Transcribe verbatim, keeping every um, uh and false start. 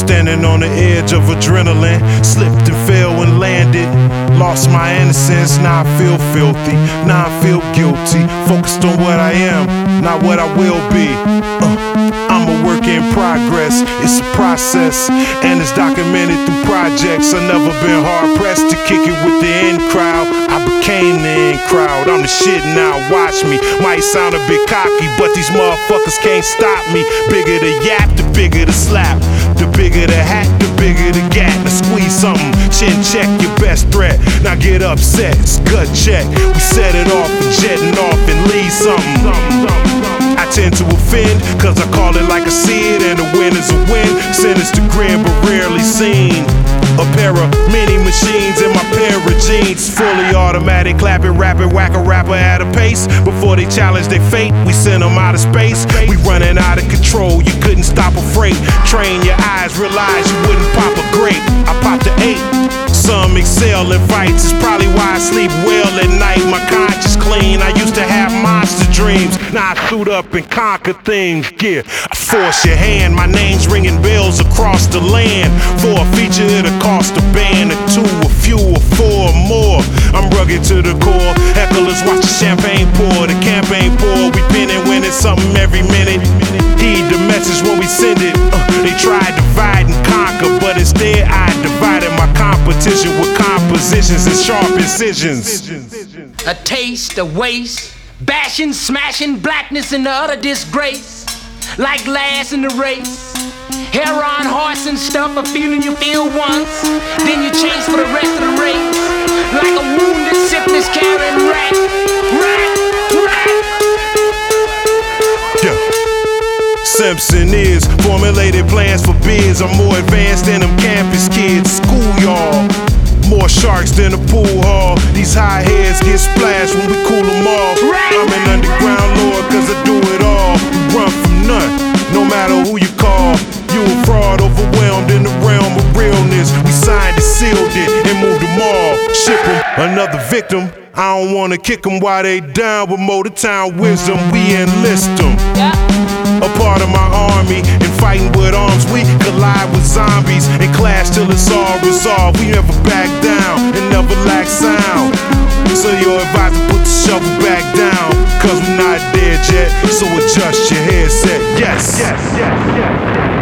Standing on the edge of adrenaline, slipped and fell and landed. Lost my innocence, now I feel filthy, now I feel guilty. Focused on what I am, not what I will be. uh, I'm a work in progress, it's a process, and it's documented through projects. I've never been hard pressed to kick it with the in crowd. I became the in crowd, I'm the shit now, watch me. Might sound a bit cocky, but these motherfuckers can't stop me. Bigger the yap, the bigger the slap. The bigger the hat, the bigger the gat. Now squeeze something, chin check your best threat. Now get upset, it's gut check. We set it off and jetting off and leave something. I tend to offend, cause I call it like I see it, and a win is a win. Sinister grin, but rarely seen. A pair of mini machines in my pair of jeans. Fully automatic, clapping, rapping, whack a rapper at a pace. Before they challenge their fate, we send them out of space. We running out of control, you couldn't stop a freight. Train your eyes, realize you wouldn't pop a grape. I popped the eight. Some excel in fights, it's probably why I sleep well at night. My conscience clean, I used to have monster dreams. Now I suit up and conquer things, yeah. I force your hand, my name's ringing bells across the land. For a feature it'll cost a band, a two, a few, a four or more. I'm rugged to the core, hecklers watch the champagne pour. The campaign pour, we pinning, winning something every minute. Heed the message when we send it. uh, They tried to divide and conquer, but instead I divided my competition with compositions and sharp incisions. A taste of waste, bashing, smashing blackness into utter disgrace. Like last in the race, hair on horse and stuff, a feeling you feel once, then you chase for the rest of the race. Like a wounded, sickness carrying rat, rat, rat. Yeah. Simpson is formulated plans for bids. I'm more advanced than them campus kids. School y'all, more sharks than a pool hall. These high heads get splashed when we cool them off. I'm an underground lord cause I do it all. We run from none, no matter who you call. You a fraud overwhelmed in the realm of realness. We signed it, sealed it, and moved them all. Ship them, another victim. I don't wanna kick them while they down, but Motortown wisdom, we enlist them. A part of my army, and fighting with arms, we collide with zombies and clash till it's all resolved. We never back down and never lack sound. So your advisor put the shovel back down, cause we're not dead yet. So adjust your headset. Yes, yes, yes, yes, yes.